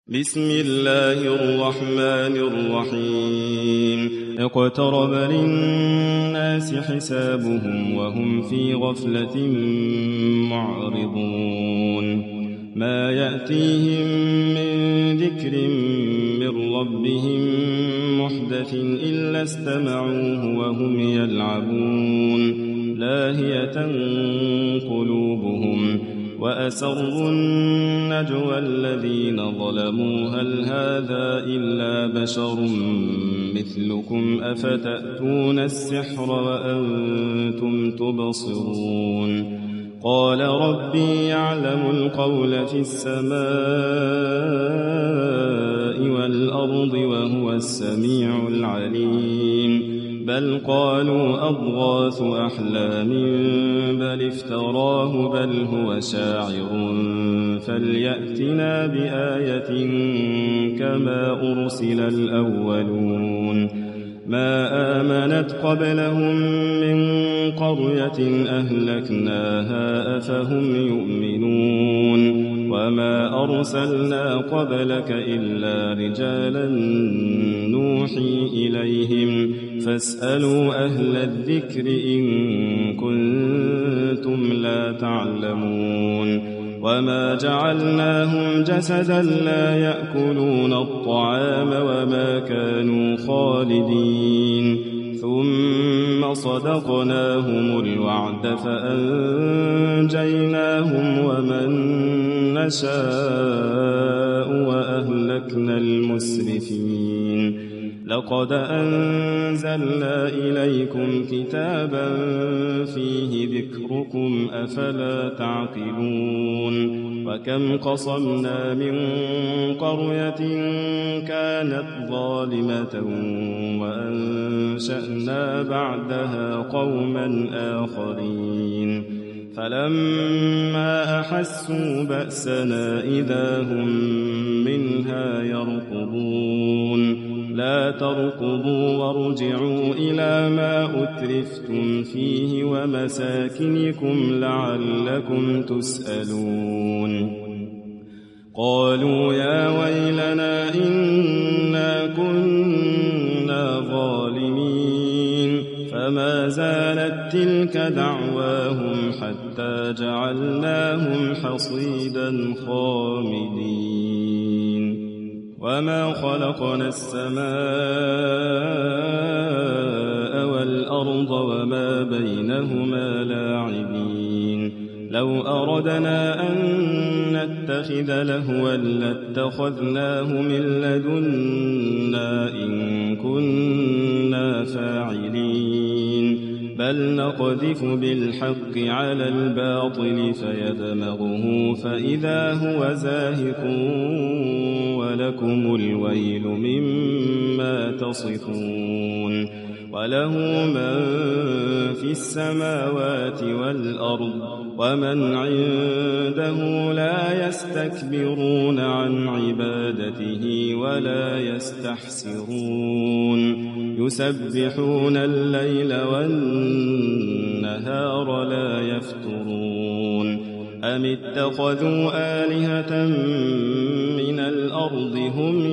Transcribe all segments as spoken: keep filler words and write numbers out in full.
بسم الله الرحمن الرحيم اقترب للناس حسابهم وهم في غفلة معرضون ما يأتيهم من ذكر من ربهم محدث إلا استمعوه وهم يلعبون لاهية قلوبهم وأسروا النجوى الذين ظلموا هل هذا إلا بشر مثلكم أفتأتون السحر وأنتم تبصرون قال ربي يعلم القول في السماء والأرض وهو السميع العليم بل قالوا أضغاث أحلام بل افتراه بل هو شاعر فليأتنا بآية كما أرسل الأولون ما آمنت قبلهم من قرية أهلكناها أفهم يؤمنون وما أرسلنا قبلك إلا رجالا نوحي إليهم فاسألوا أهل الذكر إن كنتم لا تعلمون وما جعلناهم جسدا لا يأكلون الطعام وما كانوا خالدين ثم صدقناهم الوعد فأنجيناهم ومن نشاء وأهلكنا المسرفين لقد أنزلنا إليكم كتابا فيه ذكركم أفلا تعقلون وكم قصمنا من قرية كانت ظالمة وأنشأنا بعدها قوما آخرين فلما أحسوا بأسنا إذا هم منها يركضون لا تركضوا وارجعوا إلى ما أترفتم فيه ومساكنكم لعلكم تسألون قالوا يا ويلنا إنا كنا ظالمين فما زالت تلك دعواهم حتى جعلناهم حصيدا خامدين وما خلقنا السماء والأرض وما بينهما لاعبين لو أردنا أن نتخذ لهوا لاتخذناه من لدنا إن كنا فاعلين بل نقذف بالحق على الباطل فيدمغه فإذا هو زاهق ولكم الويل مما تصفون وله من في السماوات والأرض ومن عنده لا يستكبرون عن عبادته ولا يستحسرون يسبحون الليل والنهار لا يفترون أم اتخذوا آلهة من الأرض هم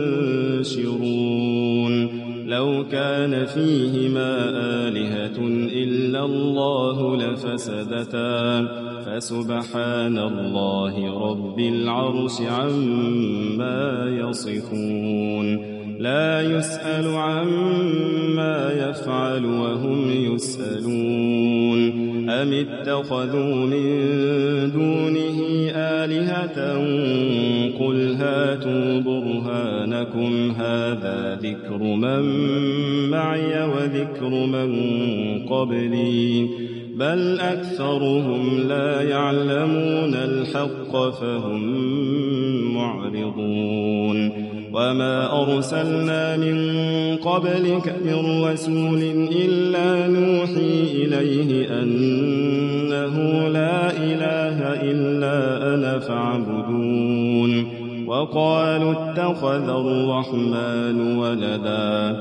ينشرون لو كان فيهما آلهة إلا الله لفسدتا فسبحان الله رب العرش عما يصفون لا يسأل عما يفعل وهم يسألون أم اتخذوا من دونه آلهة قل هاتوا برهانكم هذا ذكر من معي وذكر من قبلي بل أكثرهم لا يعلمون الحق فهم معرضون وما أرسلنا من قبلك من رسول إلا نوحي إليه أنه لا إله إلا أنا فاعبدون وقالوا اتخذ الرحمن ولدا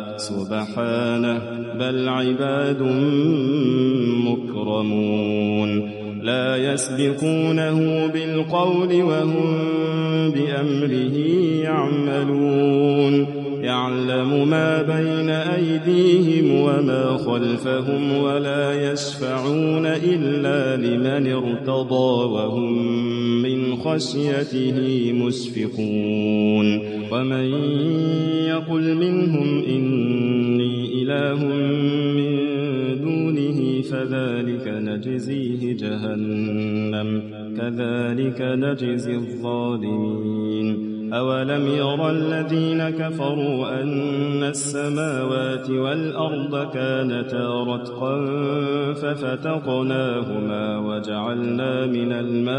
سبحانه بل عباد مكرمون لا يسبقونه بالقول وهم بأمره يعملون يعلم ما بين أيديهم وما خلفهم ولا يشفعون إلا لمن ارتضى وهم من خشيته مشفقون ومن يقل منهم إني إله من دونه فذلك نجزيه جهنم كذلك نجزي الظالمين أولم يرى الذين كفروا أن السماوات والأرض كانتا رتقا ففتقناهما وجعلنا من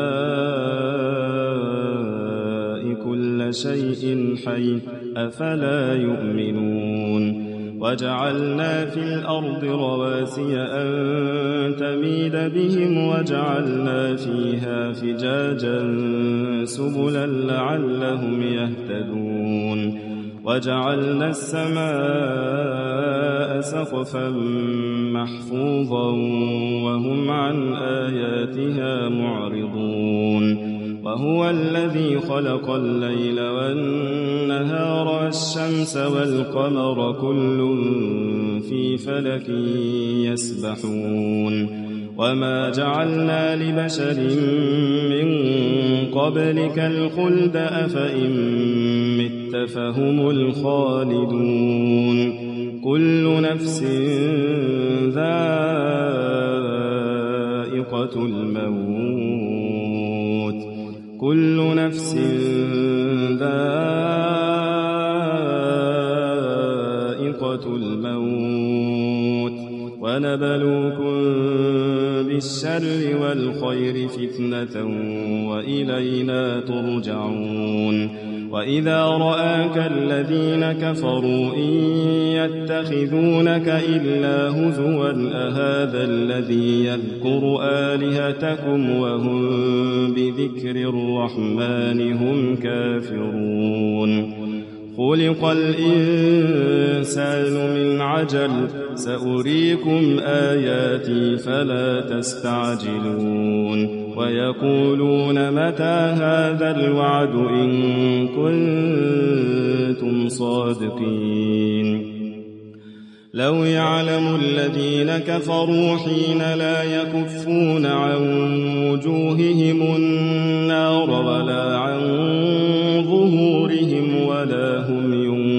الماء كل شيء حي أفلا يؤمنون وجعلنا في الأرض رواسي أن تميد بهم وجعلنا فيها فجاجا سبلا لعلهم يهتدون وجعلنا السماء سقفا محفوظا وهم عن آياتها معرضون وهو الذي خلق الليل والنهار والشمس والقمر كل في فلك يسبحون وما جعلنا لبشر من قبلك الخلد أفإن مت فهم الخالدون كل نفس ذائقة الموت كل نفس ذائقة الموت ونبلوكم بالشر والخير فتنة وإلينا ترجعون وإذا رآك الذين كفروا إن يتخذونك إلا هزوا أهذا الذي يذكر آلهتكم وهم بذكر الرحمن هم كافرون خلق الإنسان من عجل سأريكم آياتي فلا تستعجلون ويقولون متى هذا الوعد إن كنتم صادقين لو يعلم الذين كفروا حين لا يكفون عن وجوههم النار ولا عن ظهورهم ولا هم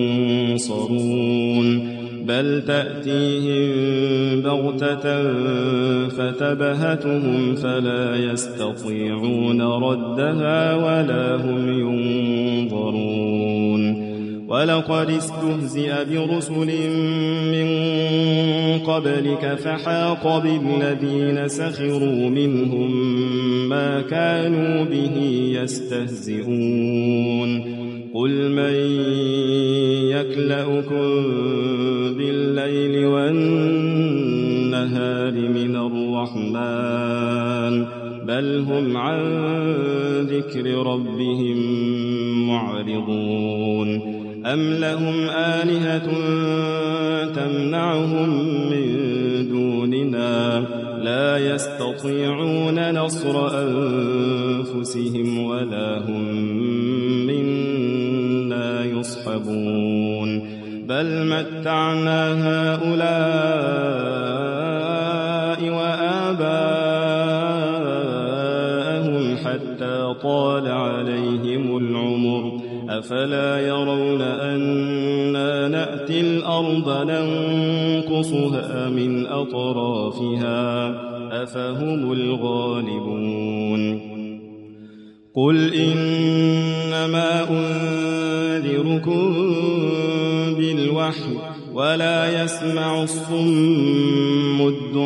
ينصرون بل تأتيهم بغتة فتبهتهم فلا يستطيعون ردها ولا هم ينظرون ولقد استهزئ برسل من قبلك فحاق بالذين سخروا منهم ما كانوا به يستهزئون قل من يكلؤكم بالليل والنهار من الرحمن بل هم عن ذكر ربهم معرضون أم لهم آلهة تمنعهم من دوننا لا يستطيعون نصر أنفسهم ولا هم منا يصحبون بل متعنا هؤلاء وآباءهم حتى طال عليهم العمر أفلا يرون أنا نأتي الأرض ننقصها من أطرافها أفهم الغالبون قل إنما أنذركم بالوحي ولا يسمع الصم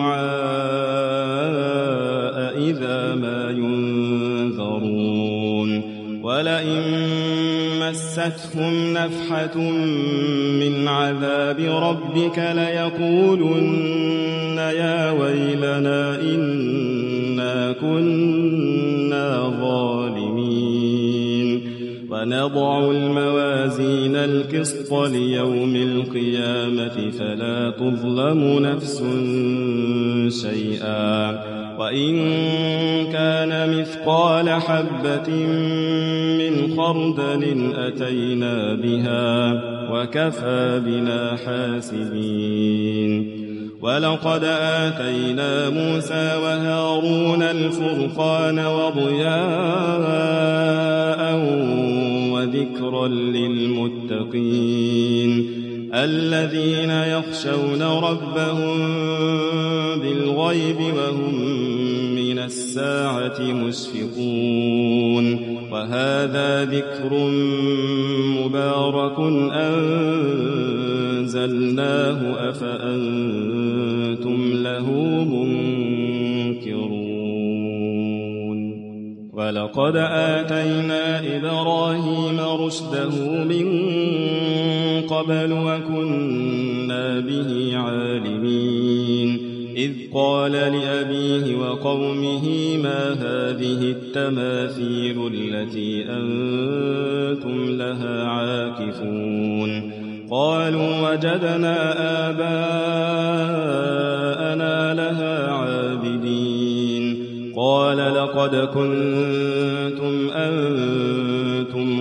الدعاء إذا ما ينذرون ولئن مستهم نفحة من عذاب ربك ليقولن يا ويلنا إنا كنا ظالمين ونضع الموازين القسط ليوم القيامة فلا تظلم نفس شيئا وإن كان مثقال حبة من خردل أتينا بها وكفى بنا حاسبين. ولقد آتينا موسى وهارون الفرقان وضياء وذكرا للمتقين الذين يخشون ربهم بالغيب وهم من الساعة مشفقون. وهذا ذكر مبارك أنزلناه أفأنتم له منكرون. ولقد آتينا إبراهيم رشده من قبل وكنا به عالمين إذ قال لأبيه وقومه ما هذه التماثيل التي أنتم لها عاكفون قالوا وجدنا آباءنا لها عابدين قال لقد كنتم أنتم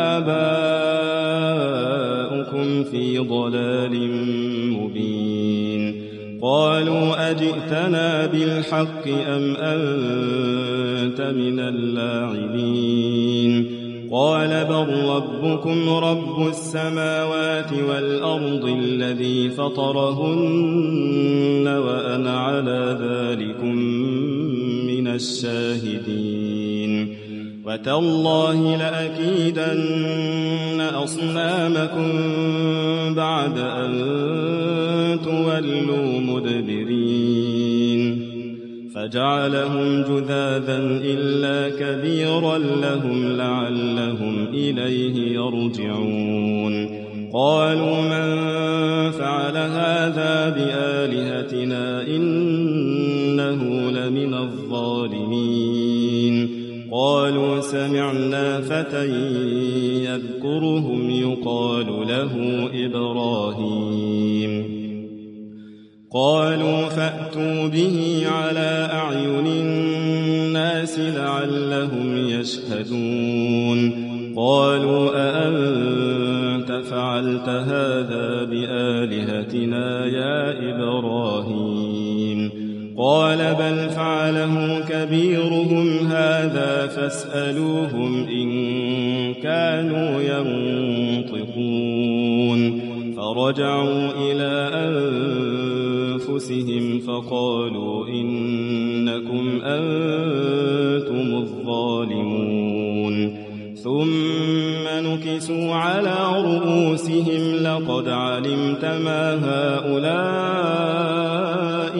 وآباؤكم في ضلال مبين قالوا أجئتنا بالحق أم أنت من اللاعبين قال بل ربكم رب السماوات والأرض الذي فطرهن وأنا على ذلكم من الشاهدين وتالله لأكيدن أصنامكم بعد أن تولوا مدبرين فجعلهم جذاذا إلا كبيرا لهم لعلهم إليه يرجعون قالوا من فعل هذا بآلهتنا إنه لمن الظالمين قالوا سمعنا فتى يذكرهم يقال له إبراهيم قالوا فأتوا به على أعين الناس لعلهم يشهدون قالوا أأنت فعلت هذا بآلهتنا يا إبراهيم قال بل فعله كبيرهم هذا فاسألوهم إن كانوا ينطقون فرجعوا إلى أنفسهم فقالوا إنكم أنتم الظالمون ثم نكسوا على رؤوسهم لقد علمت ما هؤلاء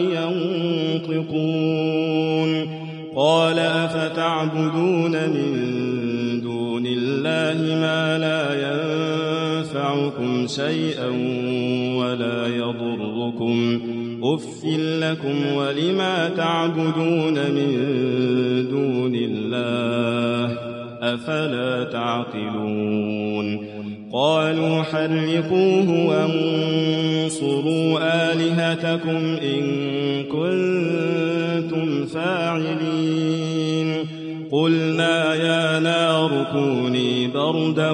ينطقون قال أفتعبدون من دون الله ما لا ينفعكم شيئا ولا يضركم أف لكم ولما تعبدون من دون الله أفلا تعقلون قالوا حرقوه وانصروا آلهتكم إن كنتم فاعلين قلنا يا نار كوني بردا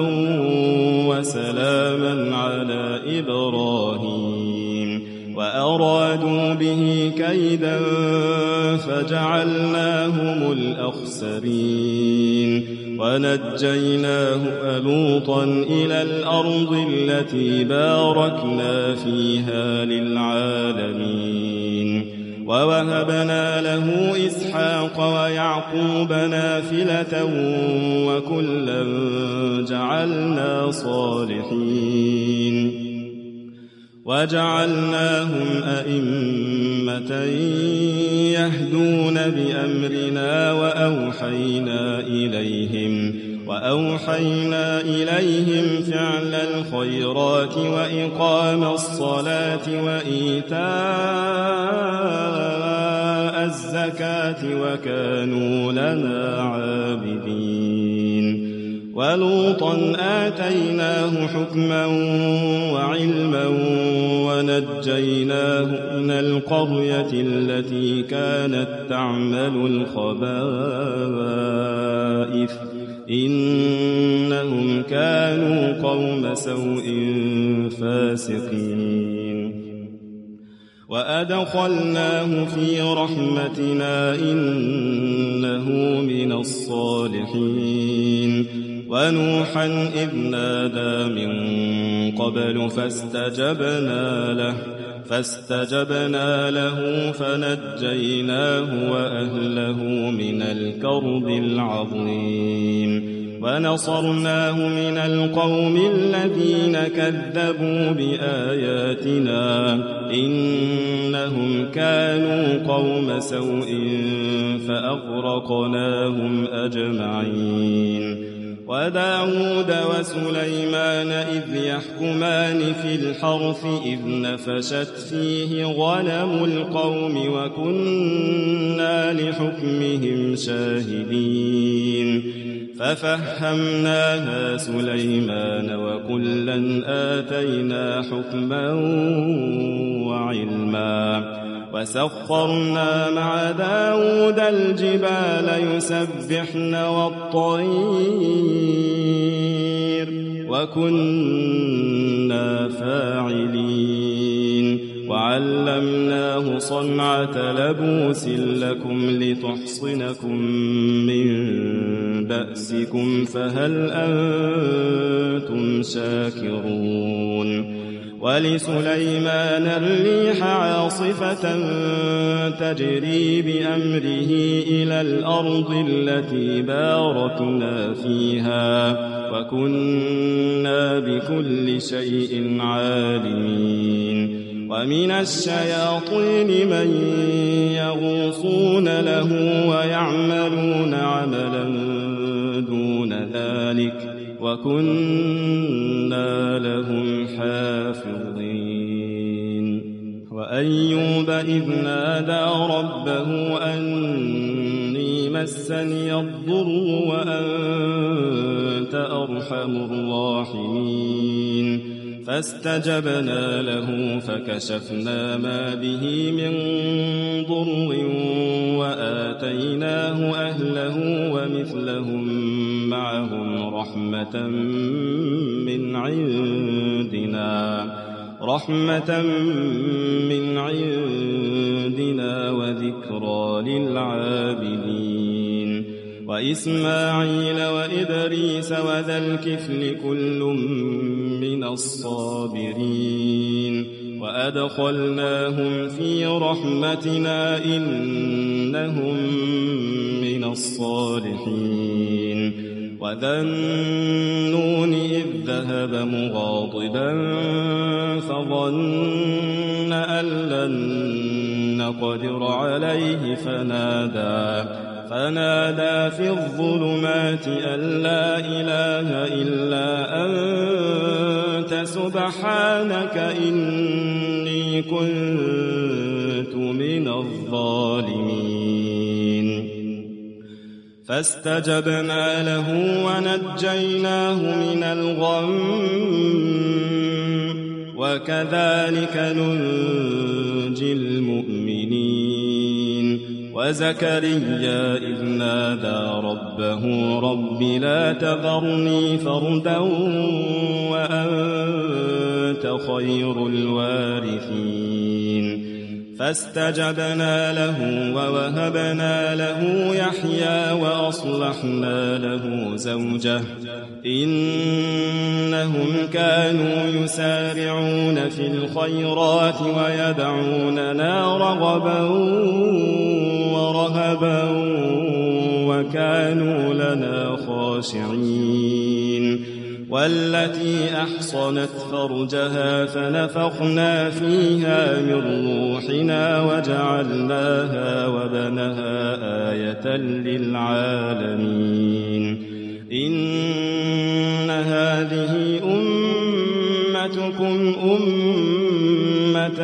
وسلاما على إبراهيم وأرادوا به كيدا فجعلناهم الأخسرين ونجيناه ولوطا إلى الأرض التي باركنا فيها للعالمين ووهبنا له إسحاق ويعقوب نافلة وكلا جعلنا صالحين وجعلناهم أئمة يهدون بأمرنا وأوحينا إليهم وأوحينا إليهم فعل الخيرات وإقام الصلاة وإيتاء الزكاة وكانوا لنا عابدين ولوطا آتيناه حكما وعلما ونجيناه من القرية التي كانت تعمل الخبائث إنهم كانوا قوم سوء فاسقين وأدخلناه في رحمتنا إنه من الصالحين ونوحا إذ نادى من قبل فاستجبنا له فاستجبنا له فنجيناه وأهله من الكرب العظيم ونصرناه من القوم الذين كذبوا بآياتنا إنهم كانوا قوم سوء فأغرقناهم أجمعين وداود وسليمان إذ يحكمان في الحرث إذ نفشت فيه غنم القوم وكنا لحكمهم شاهدين ففهمناها سليمان وكلا آتينا حكما وعلما وسخرنا مع داود الجبال يسبحن والطير وكنا فاعلين وعلمناه صنعة لبوس لكم لتحصنكم من بأسكم فهل أنتم شاكرون ولسليمان الريح عاصفة تجري بأمره إلى الأرض التي باركنا فيها وكنا بكل شيء عالمين ومن الشياطين من يغوصون له ويعملون عملا دون ذلك وكنا لهم حافظين وأيوب إذ نادى ربه أني مسني الضر وأنت أرحم الراحمين فاستجبنا له فكشفنا ما به من ضر وآتيناه أهله ومثلهم معهم رحمة من عندنا رحمة من عندنا وذكرى للعابدين وإسماعيل وإدريس وذا الكفل كل من الصابرين وأدخلناهم في رحمتنا إنهم من الصالحين وذا النون إذ ذهب مغاضبا فظن أن لن نقدر عليه فنادى فنادى في الظلمات أن لا إله إلا أنت سبحانك إني كنت من الظالمين فاستجبنا له ونجيناه من الغم وكذلك ننجي المؤمنين وزكريا إذ نادى ربه رب لا تذرني فردا وأنت خير الوارثين فاستجبنا له ووهبنا له يحيى وأصلحنا له زوجه إنهم كانوا يسارعون في الخيرات ويدعوننا رغبا ورهبا وكانوا لنا خاشعين والتي أحصنت فرجها فنفخنا فيها من روحنا وجعلناها وبنها آية للعالمين إن هذه أمتكم أمة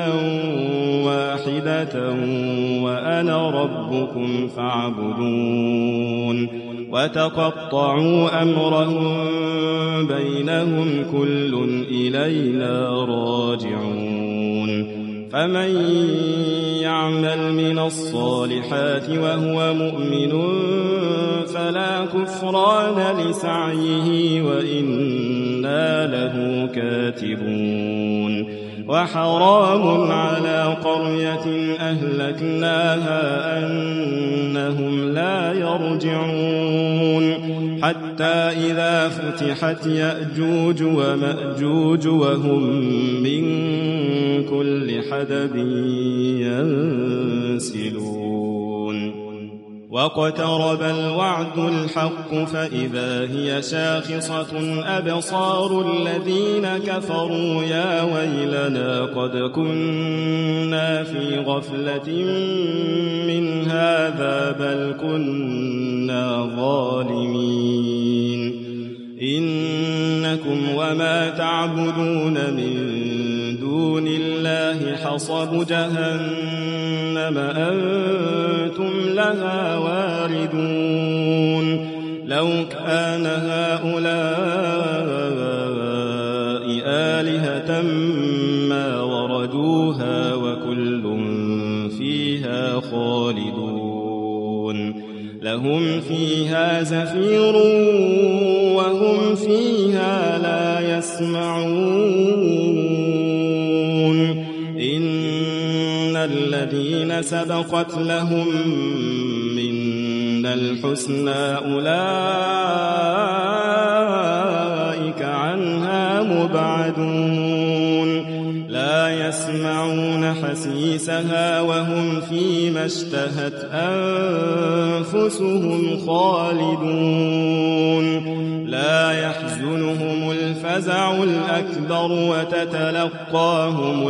واحدة وأنا ربكم فاعبدون وتقطعوا أمرهم بينهم كل إلينا راجعون فمن يعمل من الصالحات وهو مؤمن فلا كفران لسعيه وإنا له كاتبون وحرام على قرية أهلكناها أنهم لا يرجعون حتى إذا فتحت يأجوج ومأجوج وهم من كل حدب ينسلون واقترب الوعد الحق فإذا هي شاخصة أبصار الذين كفروا يا ويلنا قد كنا في غفلة من هذا بل كنا ظالمين إنكم وما تعبدون من دون الله حصب جهنم أنتم لها واردون لو كان هؤلاء آلهة ما وردوها وكل فيها خالدون لهم فيها زفير وهم فيها لا يسمعون إن الذين سبقت لهم منا الحسنى أولئك عنها مبعدون لا يسمعون حسيسها وهم فيما اشتهت أنفسهم خالدون لا يحزنهم الفزع الأكبر وتتلقاهم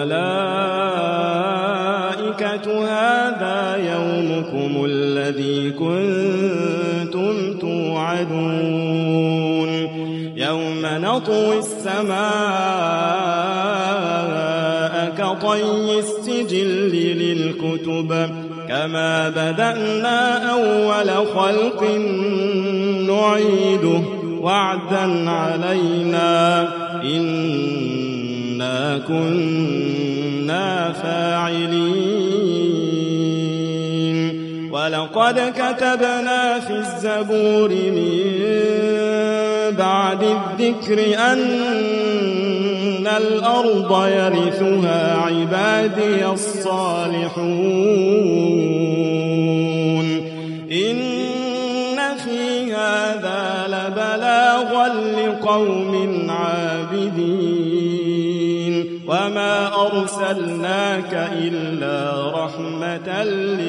الملائكة هذا يومكم الذي كنتم توعدون يوم نطوي السماء كطي السجل للكتب كما بدأنا أول خلق نعيده وعدا علينا إنا كنا فاعلين ولقد كتبنا في الزبور من بعد الذكر أن الأرض يرثها عبادي الصالحون إن في هذا لبلاغا لقوم عابدين وما أرسلناك إلا رحمة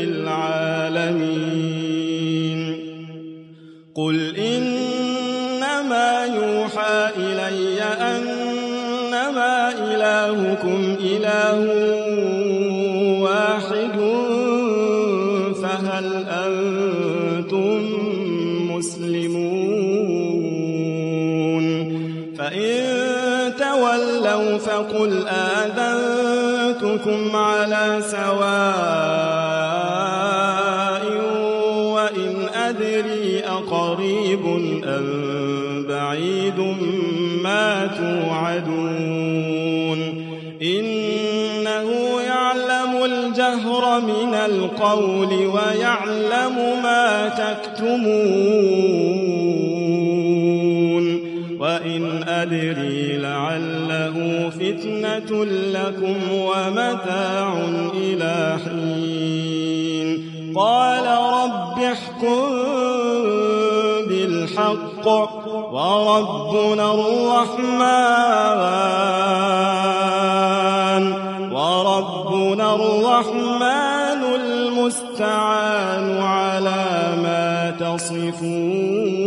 للعالمين قل إنما يوحى إلي أنما إلهكم إله واحد فهل أنتم مسلمون فإن تولوا فقل آذنتكم على سواء وإن أدري أقريب أم بعيد ما توعدون إنه يعلم الجهر من القول ويعلم ما تكتمون وإن أدري لعله فتنة لكم ومتاع إلى حين قال رب احكم بالحق وربنا الرحمن وربنا الرحمن المستعان على ما تصفون